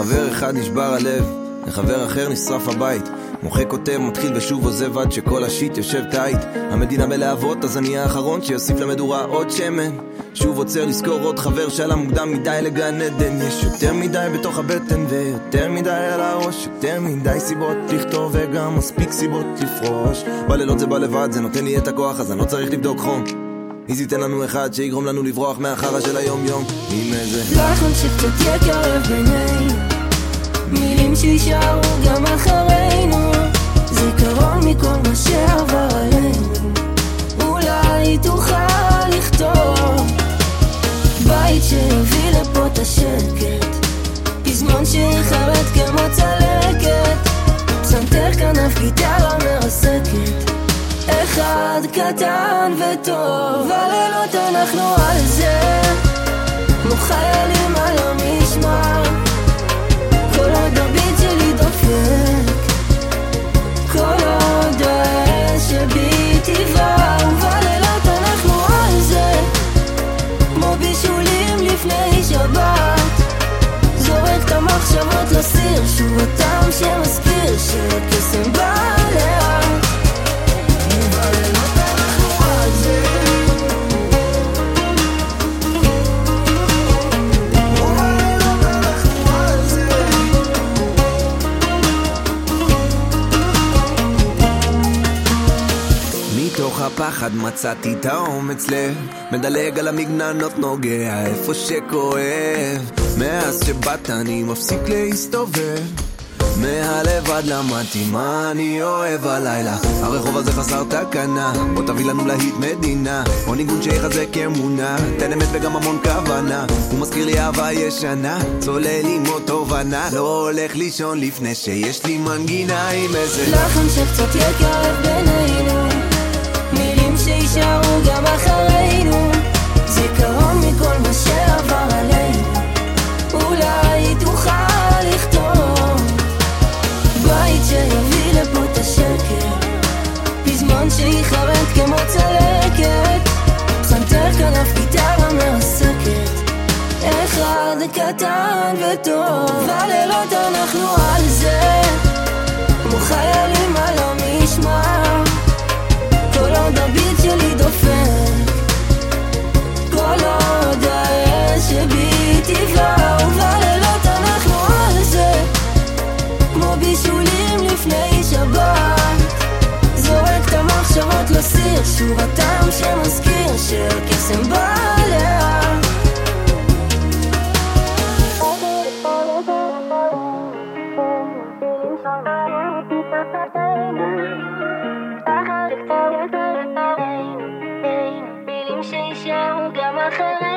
לחבר אחד נשבר הלב, לחבר אחר נשרף הבית. מוחק כותב, מתחיל ושוב עוזב עד שכל השיט יושב טייט. המדינה בלהבות, אז אני האחרון שיוסיף למדורה עוד שמן. שוב עוצר לזכור עוד חבר שעלה מוקדם מדי לגן עדן. יש יותר מדי בתוך הבטן ויותר מדי על הראש. יותר מדי סיבות לכתוב וגם מספיק סיבות לפרוש. בלילות זה בא לבד, זה נותן לי את הכוח, אז אני לא צריך לבדוק חום. איזי תן לנו אחד שיגרום לנו לברוח מהחרה של היום יום. עם איזה לחן שקצת יקרב בינינו, מילים שישארו גם אחרינו, זיכרון מכל מה שעבר עלינו. אולי תוכל לכתוב בית שיביא לפה את השקט, פזמון שיחרט כמו צלקת, פסנתר כנף גיטרה מרסקת, אחד קטן וטוב. הלילות אנחנו על זה כמו חיילים על המשמר, כל עוד הביט שלי דופק, כל עוד האש שבי טבעה. ובלילות אנחנו על זה כמו בישולים לפני שבת, זורק את המחשבות לסיר, שוב הטעם שמזכיר שקסם בא לאט. ובלילות אנחנו על זה מתוך הפחד מצאתי את האומץ לב, מדלג על המגננות נוגע איפה שכואב. מאז שבאת אני מפסיק להסתובב, מהלבד למדתי מה אני אוהב הלילה. הרחוב הזה חסר תקנה, בוא תביא לנו להיט מדינה, או ניגון שיחזק אמונה, תן אמת וגם המון כוונה. הוא מזכיר לי אהבה ישנה, צולל עם אותו בנה, לא הולך לישון לפני שיש לי מנגינה עם איזה לחן שקצת יקרב בינינו, מילים שישארו גם אחרינו, זיכרון מכל מה שעבר עלינו. אולי תוכל לכתוב בית שיביא לפה את השקט, פזמון שיחרט כמו צלקת, פסנתר כנף גיטרה מרסקת, אחד קטן וטוב. הלילות אנחנו על זה כמו חיילים על המשמר, כל עוד הביט שלי דופק, כל עוד האש שבי טבעה. ובלילות אנחנו על זה כמו בישולים לפני שבת, זורק את המחשבות לסיר, שוב הטעם שמזכיר שקסם בא לאט. מילים שישארו גם אחרי